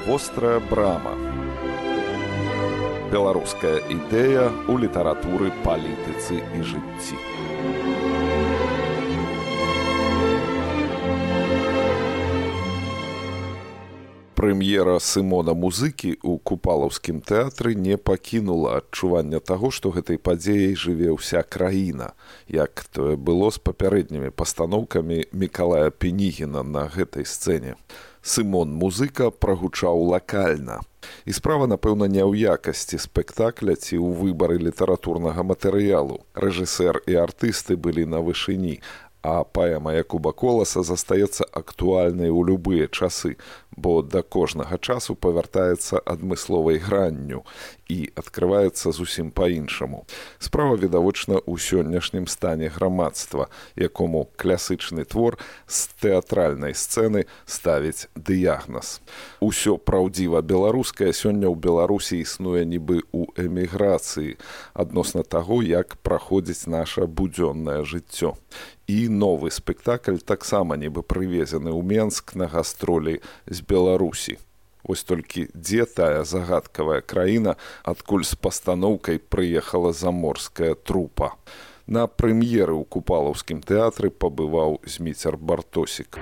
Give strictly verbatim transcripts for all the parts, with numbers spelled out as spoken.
Вострая брама. Беларуская ідэя ў літаратуры, палітыцы і жыцці. Прэм'ера Сымона Музыкі ў Купалаўскім тэатры не пакінула адчування таго, што гэтай падзеяй жыве ўся краіна, як тое было з папярэднімі пастаноўкамі Мікалая Пенігіна на гэтай сцэне. Сымон Музыка прагучаў лакальна. І справа, напэўна, не ў якасці спектакля ці ў выбары літаратурнага матэрыялу. Рэжысэр і артысты былі на вышыні, а паэма Якуба Коласа застаецца актуальнай у любыя часы, бо да кожнага часу павяртаецца адмысловай гранню і адкрываецца зусім па-іншаму. Справа відавочна ў сённяшнім стане грамадства, якому класычны твор з тэатральнай сцэны ставіць дыягназ. Усё праўдзіва беларускае сёння ў Беларусі існуе нібы ў эміграцыі адносна таго, як праходзіць наша будзённае жыццё. І новы спектакль таксама нібы прывезены ў Менск на гастролі з Беларусі. Вось толькі дзе тая загадкавая краіна, адкуль з пастаноўкай прыехала заморская трупа. На прэм'еры ў Купалаўскім тэатры пабываў Зміцер Бартосік.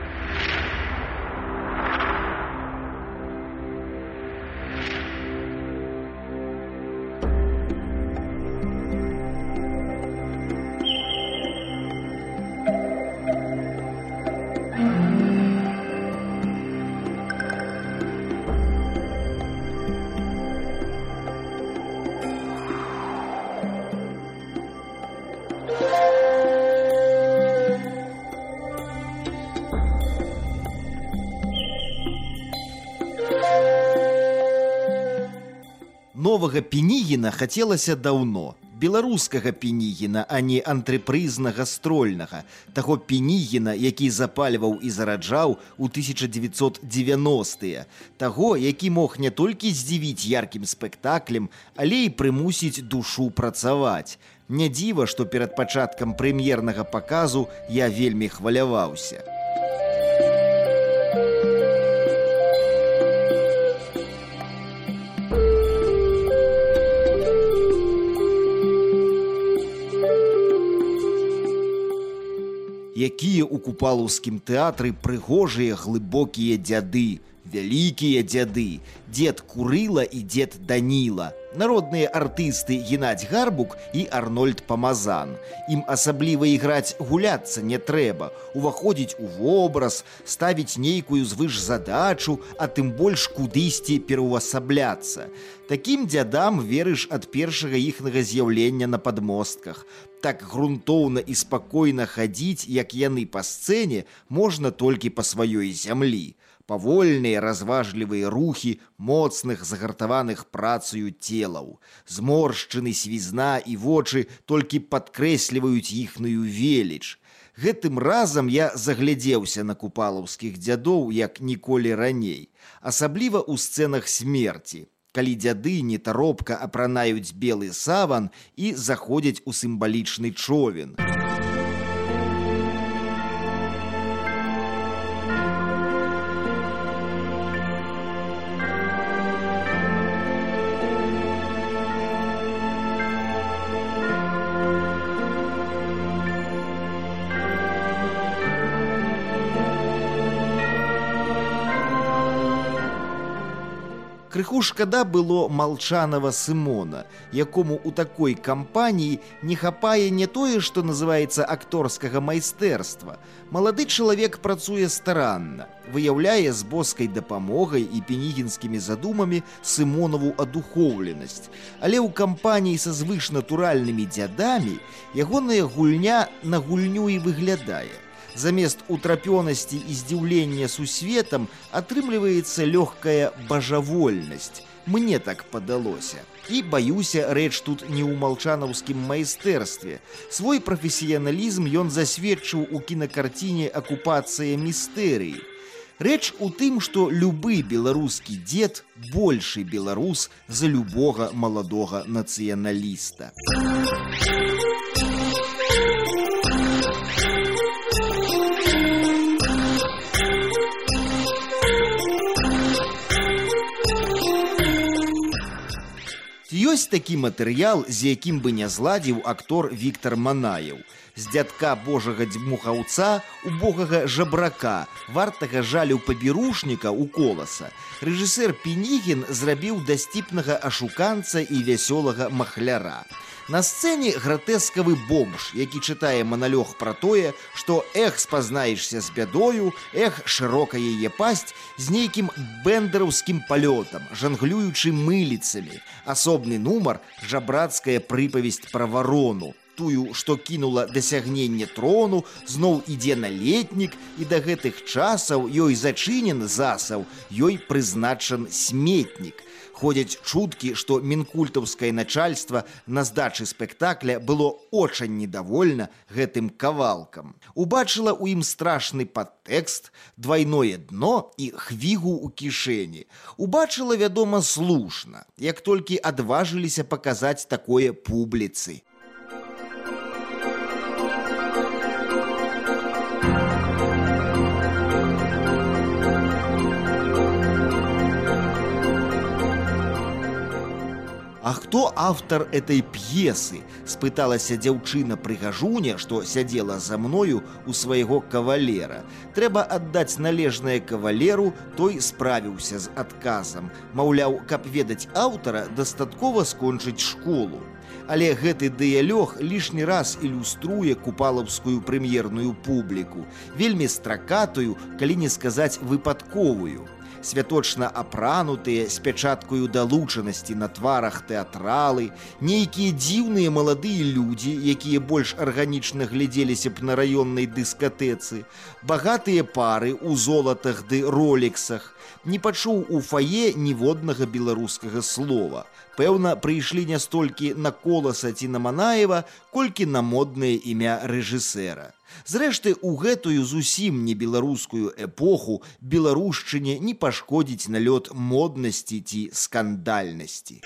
Новага Пенігіна хацелася даўно. Беларускага Пенігіна, а не антрепрызнага строльнага. Таго Пенігіна, які запальваў і зараджаў у тысяча дзевяцьсот дзевяностыя. Таго, які мог не толькі здзівіць яркім спектаклем, але і прымусіць душу працаваць. Не дзіва, што перад пачаткам прэм'ернага паказу я вельмі хваляваўся. Якія ў Купалаўскім тэатры прыгожыя глыбокія дзяды, вялікія дзяды, дзед Курыла і дзед Даніла. Народныя артысты Геннадзь Гарбук і Арнольд Памазан. Ім асабліва іграць гуляцца не трэба, уваходзіць у вобраз, ставіць нейкую звышзадачу, а тым больш кудысьці пераўвасабляцца. Такім дзядам верыш ад першага іхнага з'яўлення на падмостках. Так грунтоўна і спакойна хадзіць, як яны па сцэне, можна толькі па сваёй зямлі. Павольныя, разважлівыя рухі моцных, загартаваных працаю целаў. Зморшчыны, свізна і вочы толькі падкрэсліваюць іхную веліч. Гэтым разам я заглядзеўся на купалаўскіх дзядоў, як ніколі раней. Асабліва ў сцэнах смерці, калі дзяды нетаропка апранаюць белы саван і заходзяць у сімвалічны човен. Крыху шкада было Малчанова Сымона, якому ў такой кампаніі не хапае не тое, што называецца акторскага майстэрства. Малады чалавек працуе старанна, выяўляе з боскай дапамогай і пенігінскімі задумамі Сымонаву адухоўленасць. Але ў кампаніі са звышнатуральнымі дзядамі ягоная гульня на гульню і выглядае. Замест утрапёнасці і здзіўлення сусветам атрымліваецца лёгкая бажавольнасць. Мне так падалося. І, баюся, рэч тут не ў малчанаўскім майстэрстве. Свой прафесіяналізм ён засведчыў у кінакарціне «Акупацыя містэрыі». Рэч у тым, што любы беларускі дзед большы беларус за любога маладога нацыяналіста. Вось такі матэрыял, з якім бы не зладзіў актор Віктар Манаеў. З дзядка божага дзьмухаўца, убогага жабрака, вартага жалю паберушніка у Коласа, рэжысэр Пінігін зрабіў дасціпнага ашуканца і вясёлага махляра. На сцэне гратэскавы бомж, які чытае маналёг пра тое, што эх, спазнаешся з бядою, эх, шырока яе пасць, з нейкім бэндэраўскім палётам, жанглюючы мыліцамі. Асобны нумар – жабрацкая прыпавесць пра варону. Тую, што кінула дасягненне трону, зноў ідзе на летнік, і да гэтых часаў ёй зачынен засаў, ёй прызначан сметнік. Ходзяць чуткі, што мінкультаўскае начальства на здачы спектакля было очень недовольна гэтым кавалкам. Убачыла ў ім страшны падтэкст, двайное дно і хвігу ў кішэні. Убачыла, вядома, слушна, як толькі адважыліся паказаць такое публіцы. «А хто автор этой п'есы?» – спыталася дзяўчына-прыгажуня, што сядзела за мною у свайго кавалера. Трэба аддаць належнае кавалеру, той справіўся з адказам. Маўляў, каб ведаць аўтара, дастаткова скончыць школу. Але гэты дыялог лішні раз ілюструе купалаўскую прэм'ерную публіку, вельмі стракатую, калі не сказаць выпадковую. Святочна апранутыя, з пячаткаю далучанасці на тварах тэатралы, нейкія дзіўныя маладыя людзі, якія больш арганічна глядзеліся б на раённай дыскатэцы, багатыя пары ў золатах ды ролексах. Не пачуў у фае ніводнага беларускага слова. Пэўна, прыйшлі не столькі на Коласа ці на Манаева, колькі на моднае імя рэжысэра. Зрэшты, у гэтую зусім не беларускую эпоху беларушчыне не пашкодзіць налёт моднасці ці скандальнасці.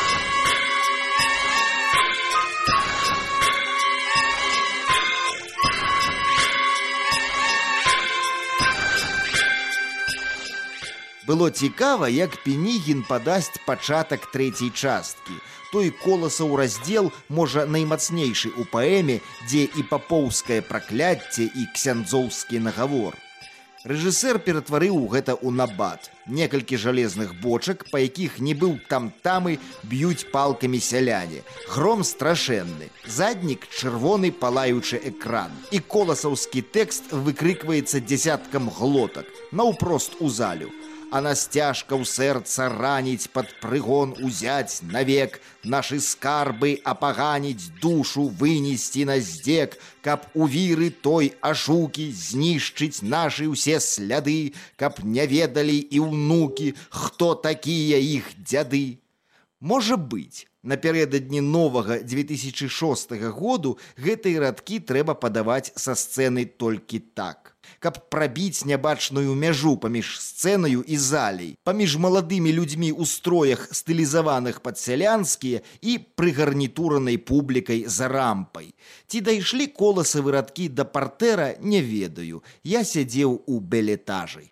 Было цікава, як Пінігін падасць пачатак трэцяй часткі. Той Коласаў раздзел, можа, наймацнейшы ў паэме, дзе і папоўскае пракляцце, і ксяндзоўскі нагавор. Рэжысэр ператварыў гэта ў набат. Некалькі жалезных бочак, па якіх нібы там-тамы б'юць палкамі сяляне. Гром страшэнны. Заднік чырвоны палаючы экран. І коласаўскі тэкст выкрыкваецца дзясяткам глотак, наўпрост у залю. А нас цяжка ў сэрца раніць, пад прыгон узяць навек, нашы скарбы апаганіць, душу вынесці на здзек, каб у віры той ашукі знішчыць нашы ўсе сляды, каб не ведалі і ўнукі, хто такія іх дзяды. Можа быць, напярэдадні новага дзве тысячы шостага году гэтыя радкі трэба падаваць са сцэны толькі так. Каб прабіць нябачную мяжу паміж сцэнаю і залей, паміж маладымі людзьмі ў строях, стылізаваных пад сялянскія, і прыгарнітуранай публікай за рампай. Ці дайшлі коласавы радкі да партэра, не ведаю. Я сядзеў у белетажы.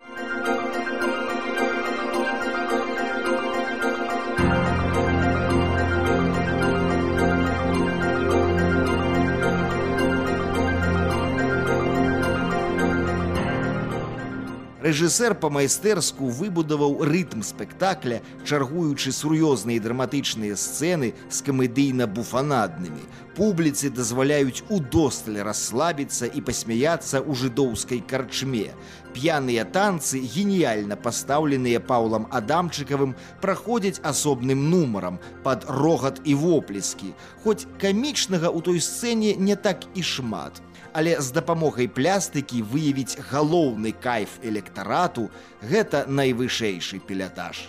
Рэжысэр па-майстэрску выбудаваў рытм спектакля, чаргуючы сур'ёзныя драматычныя сцэны з камедыйна-буфанаднымі. Публіцы дазваляюць удосталь расслабіцца і пасмяяцца ў жыдоўскай карчме. П'яныя танцы, геніяльна пастаўленыя Паўлам Адамчыкавым, праходзяць асобным нумарам пад рогат і воплескі. Хоць камічнага ў той сцэне не так і шмат. Але з дапамогай плястыкі выявіць галоўны кайф электарату – гэта найвышэйшы пілятаж.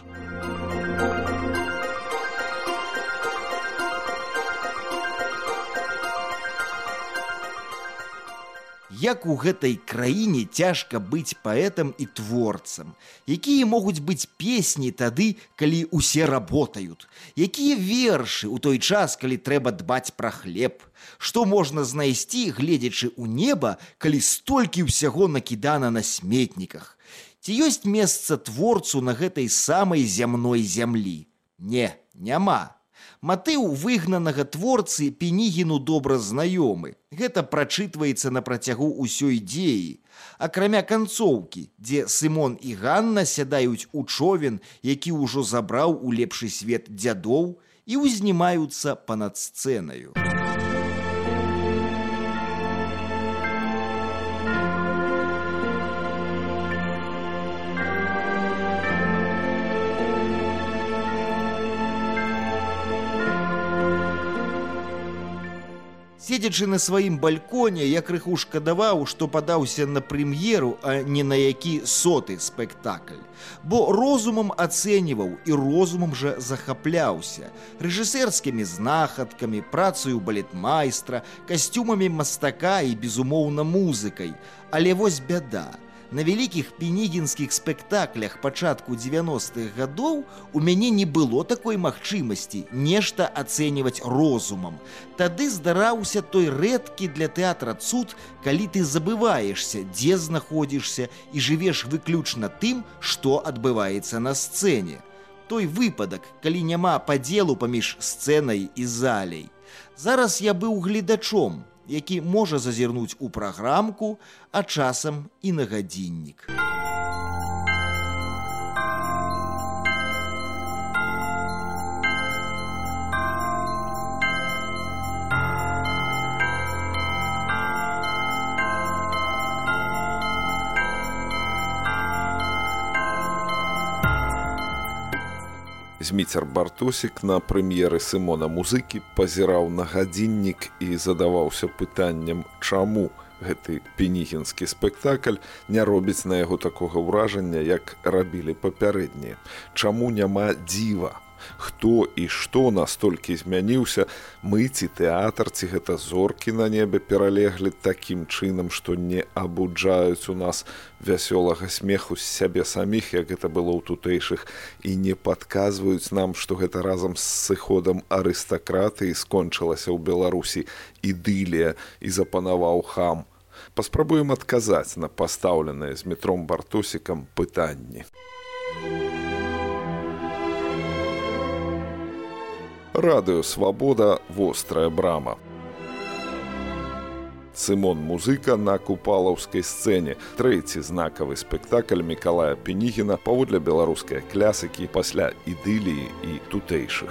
Як у гэтай краіне цяжка быць паэтам і творцам? Якія могуць быць песні тады, калі ўсе работаюць? Якія вершы ў той час, калі трэба дбаць пра хлеб? Што можна знайсці, гледзячы ў неба, калі столькі ўсяго накідана на сметніках? Ці ёсць месца творцу на гэтай самай зямной зямлі? Не, няма. Матыў выгнанага творцы Пінігіну добра знаёмы. Гэта прачытваецца на працягу ўсёй дзеі. Акрамя канцоўкі, дзе Сымон і Ганна сядаюць у човен, які ўжо забраў у лепшы свет дзядоў, і ўзнімаюцца панад сцэнаю. Седзячы на сваім бальконе, я крыху шкадаваў, што падаўся на прэм'еру, а не на які соты спектакль. Бо розумам ацэньваў і розумам жа захапляўся. Рэжысэрскімі знахадкамі, працаю балетмайстра, касцюмамі мастака і, безумоўна, музыкай. Але вось бяда. На вялікіх пінігінскіх спектаклях пачатку дзевяностых гадоў у мяне не было такой магчымасці нешта ацэньваць розумам. Тады здараўся той рэдкі для тэатра цуд, калі ты забываешся, дзе знаходзішся і жывеш выключна тым, што адбываецца на сцэне. Той выпадак, калі няма падзелу паміж сцэнай і заляй. Зараз я быў гледачом, які можа зазірнуць у праграмку, а часам і на гадзіннік. Зміцер Бартосік на прэм'еры Сымона музыкі пазіраў на гадзіннік і задаваўся пытаннем, чаму гэты пінігінскі спектакль не робіць на яго такога ўражання, як рабілі папярэднія. Чаму няма дзіва? Хто і што настолькі змяніўся, мы ці тэатр, ці гэта зоркі на небе пералеглі такім чынам, што не абуджаюць у нас вясёлага смеху з сябе саміх, як гэта было ў тутэйшых, і не падказваюць нам, што гэта разам з сыходам арыстакратыі скончылася ў Беларусі ідылія і запанаваў хам. Паспрабуем адказаць на пастаўленыя Змітром Бартосікам пытанні. Радыё «Свабода. Вострая брама». Сымон музыка на купалаўскай сцэне. Трэці знакавы спектакль Мікалая Пінігіна паводле беларускай клясыкі пасля ідыліі і тутэйшых.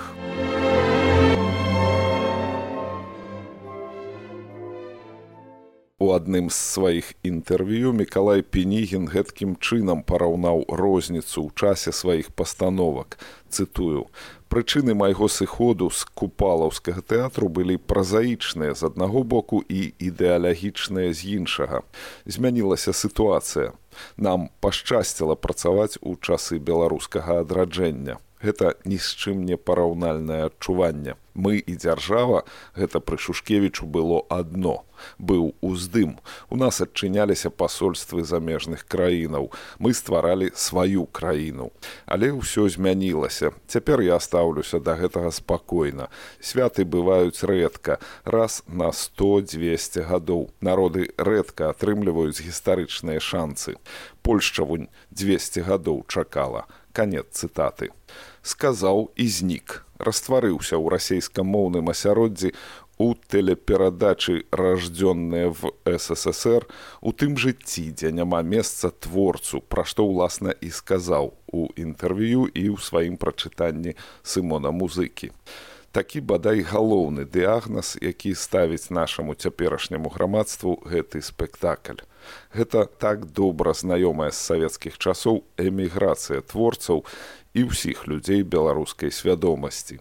У адным з сваіх інтэрв'ю Мікалай Пінігін гэткім чынам параўнаў розніцу ў часе сваіх пастановак. Цытую: «Прычыны майго сыходу з купалаўскага тэатру былі празаічныя з аднаго боку і ідэалагічныя з іншага. Змянілася сітуацыя. Нам пашчасціла працаваць у часы беларускага адраджэння. Гэта ні з чым не параўнальнае адчуванне. Мы і дзяржава, гэта пры Шушкевічу было адно. Быў уздым. У нас адчыняліся пасольствы замежных краінаў. Мы стваралі сваю краіну. Але ўсё змянілася. Цяпер я стаўлюся да гэтага спакойна. Святы бываюць рэдка, раз на сто-дзвесце гадоў. Народы рэдка атрымліваюць гістарычныя шанцы. Польшча вунь дзвесце гадоў чакала. Канец цытаты. Сказаў і знік. Растварыўся ў расейскамоўным асяроддзі у тэлеперадачы «Раждзённыя в СССР», у тым жыцці, дзе няма месца творцу, пра што, уласна, і сказаў у інтэрв'ю і ў сваім прачытанні Сымона музыкі. Такі, бадай, галоўны дыягназ, які ставіць нашаму цяперашняму грамадству гэты спектакль. Гэта так добра знаёмая з савецкіх часоў эміграцыя творцаў і ўсіх людзей беларускай свядомасці.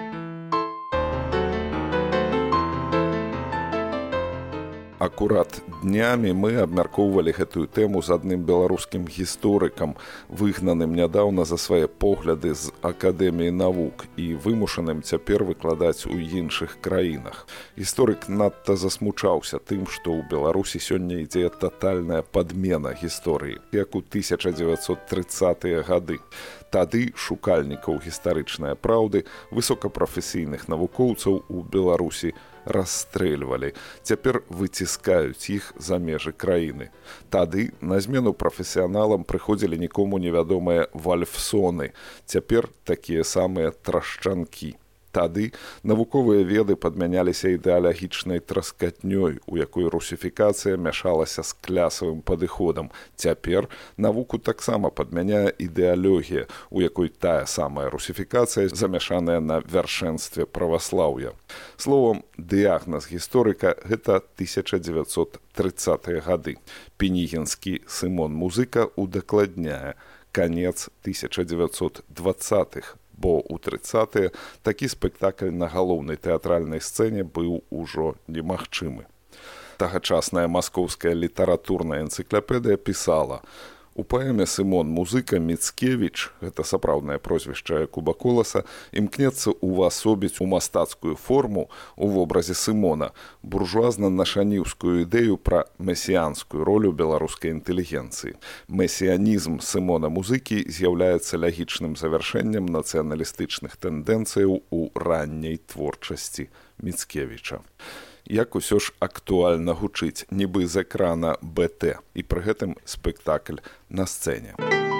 Акурат Днямі мы абмяркоўвалі гэтую тэму з адным беларускім гісторыкам, выгнаным нядаўна за свае погляды з Акадэміі навук і вымушаным цяпер выкладаць у іншых краінах. Гісторык надта засмучаўся тым, што ў Беларусі сёння ідзе татальная падмена гісторыі, як у тысяча дзевяцьсот трыццатыя гады. Тады шукальнікаў гістарычнай праўды, высокапрафесійных навукоўцаў у Беларусі расстрэльвалі. Цяпер выціскаюць іх за межы краіны. Тады на змену прафесіяналам прыходзілі нікому невядомыя вальфсоны, цяпер такія самыя трашчанкі. Тады навуковыя веды падмяняліся ідэалагічнай траскатнёй, у якой русіфікацыя мяшалася з клясавым падыходам. Цяпер навуку таксама падмяняе ідэалогія, у якой тая самая русіфікацыя замяшаная на вяршэнстве праваслаўя. Словам, дыягназ гісторыка – гэта тысяча дзевяцьсот трыццатыя гады. Пенігінскі Сымон Музыка удакладняе канец тысяча дзевяцьсот дваццатых, бо ў трыццатыя такі спектакль на галоўнай тэатральнай сцэне быў ужо немагчымы. Тагачасная маскоўская літаратурная энцыклапедыя пісала: у паэме «Сымон Музыка» Міцкевіч, гэта сапраўднае прозвішча Якуба Коласа, імкнецца увасобіць у мастацкую форму у вобразе Сымона буржуазна-нашаніўскую ідэю пра месіянскую ролю беларускай інтэлігенцыі. Месіянізм Сымона Музыкі з'яўляецца лагічным завяршэннем нацыяналістычных тэндэнцыяў у ранняй творчасці Міцкевіча. Як усё ж актуальна гучыць, нібы з экрана бэ тэ, і пры гэтым спектакль на сцэне.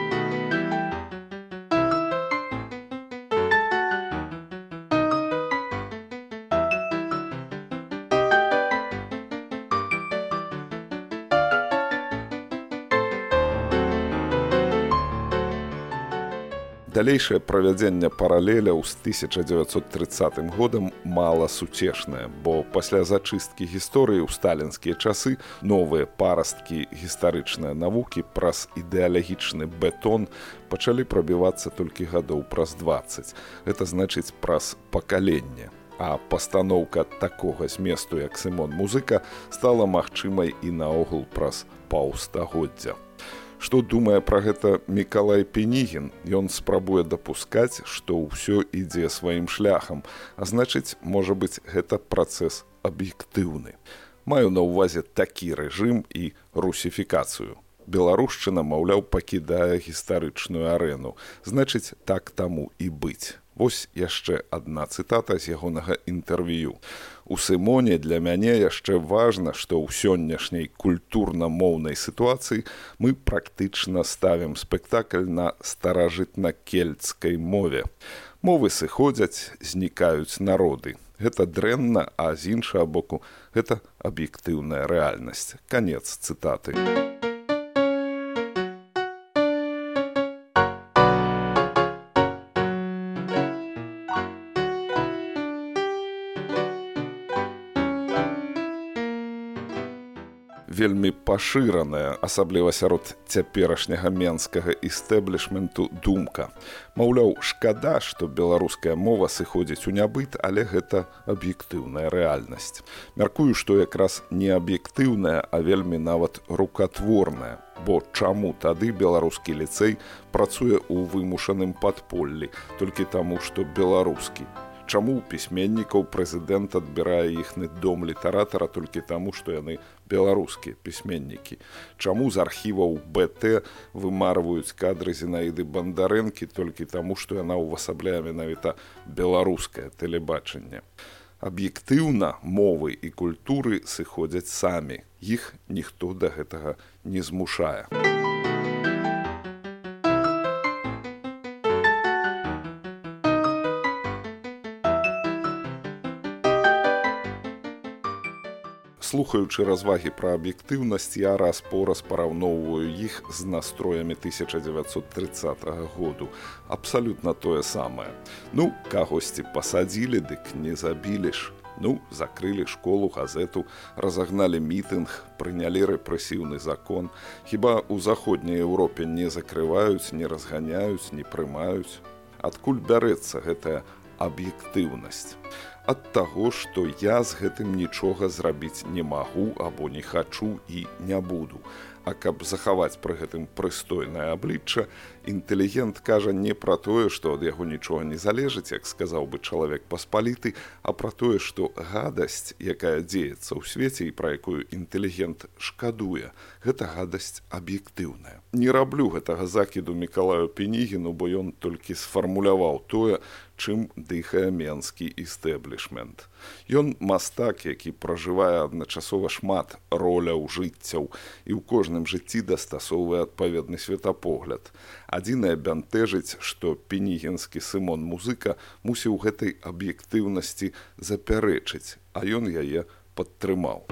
Далейшае правядзенне паралеляў з тысяча дзевяцьсот трыццатым годам мала суцешнае, бо пасля зачысткі гісторыі ў сталінскія часы новыя парасткі гістарычнай навукі праз ідэалагічны бетон пачалі прабівацца толькі гадоў праз дваццаць. Гэта значыць праз пакаленне. А пастаноўка такога зместу, як Сымон Музыка, стала магчымай і наогул праз паўстагоддзя. Што думае пра гэта Мікалай Пенігін? Ён спрабуе дапускаць, што ўсё ідзе сваім шляхам, а значыць, можа быць, гэта працэс аб'ектыўны. Маю на ўвазе такі рэжым і русіфікацыю. Беларушчына, маўляў, пакідае гістарычную арэну. Значыць, так таму і быць. Вось яшчэ адна цытата з ягонага інтэрв'ю. У Сымоне для мяне яшчэ важна, што ў сённяшняй культурна-моўнай сітуацыі мы практычна ставім спектакль на старажытна-кельцкай мове. Мовы сыходзяць, знікаюць народы. Гэта дрэнна, а з іншага боку, гэта аб'ектыўная рэальнасць. Канец цытаты. Вельмі пашыраная, асабліва сярод цяперашняга менскага істэблішменту, думка. Маўляў, шкада, што беларуская мова сыходзіць у нябыт, але гэта аб'ектыўная рэальнасць. Мяркую, што якраз не аб'ектыўная, а вельмі нават рукатворная. Бо чаму тады беларускі ліцэй працуе ў вымушаным падполлі, толькі таму, што беларускі? Чаму у пісьменнікаў прэзідэнт адбірае іхны дом літаратара толькі таму, што яны беларускія пісьменнікі? Чаму з архіваў бэ тэ вымарваюць кадры Зінаіды Бандарэнкі толькі таму, што яна ўвасабляе менавіта беларускае тэлебачанне? Аб'ектыўна мовы і культуры сыходзяць самі. Іх ніхто да гэтага не змушае. Слухаючы развагі пра аб'ектыўнасць, я раз-пораз параўноўваю іх з настроямі тысяча дзевяцьсот трыццатага году. Абсалютна тое самае. Ну, кагосьці пасадзілі, дык не забілі ж. Ну, закрылі школу, газету, разагналі мітынг, прынялі рэпрэсіўны закон. Хіба ў заходняй Еўропе не закрываюць, не разганяюць, не прымаюць? Адкуль бярэцца гэтая аб'ектыўнасць? ад таго, што я з гэтым нічога зрабіць не магу або не хачу і не буду. А каб захаваць пры гэтым прыстойнае аблічча, інтэлігент кажа не пра тое, што ад яго нічога не залежыць, як сказаў бы чалавек паспаліты, а пра тое, што гадасць, якая дзеецца ў свеце і пра якую інтэлігент шкадуе, гэта гадасць аб'ектыўная. Не раблю гэтага закіду Мікалаю Пінігіну, бо ён толькі сфармуляваў тое, чым дыхае менскі істэблішмент. Ён мастак, які пражывае адначасова шмат роляў жыццяў і ў кожным жыцці дастасоўвае адпаведны светапогляд. Адзінае бянтэжыць, што пінігінскі Сымон Музыка мусіў гэтай аб'ектыўнасці запярэчыць, а ён яе падтрымаў.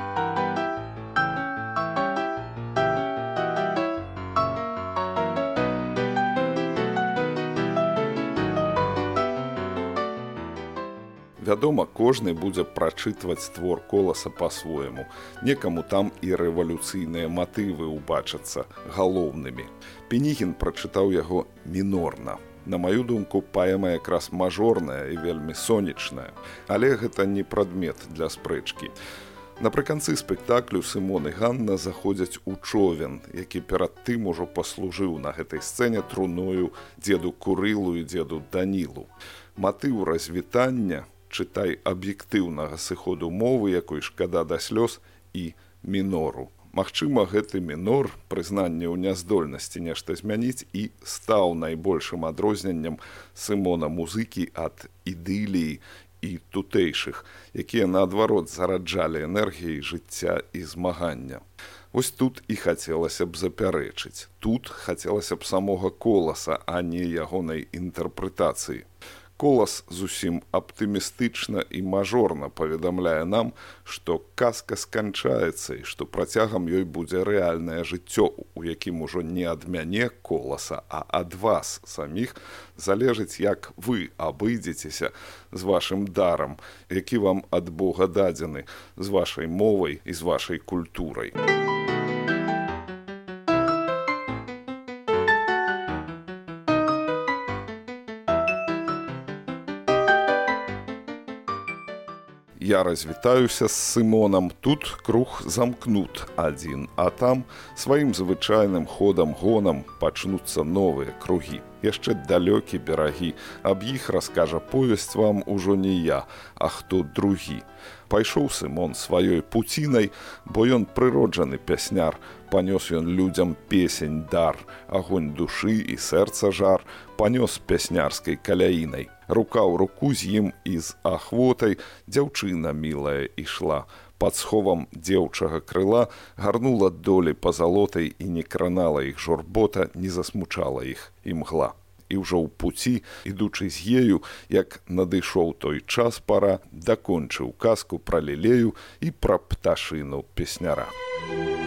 Вядома, кожны будзе прачытваць твор Коласа па-свойму. Некаму там і рэвалюцыйныя матывы ўбачацца галоўнымі. Пінігін прачытаў яго мінорна. На маю думку, паэма якраз мажорная і вельмі сонечная. Але гэта не прадмет для спрэчкі. Напрыканцы спектаклю Сымон і Ганна заходзяць у човен, які перад тым ужо паслужыў на гэтай сцэне труною дзеду Курылу і дзеду Данілу. Матыў развітання, чытай аб'ектыўнага сыходу мовы, якой шкада да слёз, і мінору. Магчыма, гэты мінор, прызнанне ў няздольнасці нешта змяніць, і стаў найбольшым адрозненнем Сымона Музыкі ад ідыліі і тутэйшых, якія, наадварот, зараджалі энергіяй жыцця і змагання. Вось тут і хацелася б запярэчыць. Тут хацелася б самога Коласа, а не ягонай інтэрпрэтацыі. Колас зусім аптымістычна і мажорна паведамляе нам, што казка сканчаецца і што працягам ёй будзе рэальнае жыццё, у якім ужо не ад мяне Коласа, а ад вас саміх залежыць, як вы абыдзецеся з вашым дарам, які вам ад Бога дадзены, з вашай мовай і з вашай культурай. Я развітаюся з Сымонам, тут круг замкнут адзін, а там сваім звычайным ходам-гонам пачнуцца новыя кругі. Яшчэ далёкі берагі, аб іх раскажа повесць вам ужо не я, а хто другі. Пайшоў Сымон сваёй пуцінай, бо ён прыроджаны пясняр, панёс ён людзям песень дар, агонь душы і сэрца жар, панёс пяснярскай каляінай. Рука ў руку з ім і з ахвотай дзяўчына мілая ішла. Пад сховам дзеўчага крыла гарнула долі пазалотай і не кранала іх журбота, не засмучала іх імгла. І ўжо ў пуці, ідучы з ею, як надышоў той час пара, дакончыў казку пра лілею і пра пташыну песняра.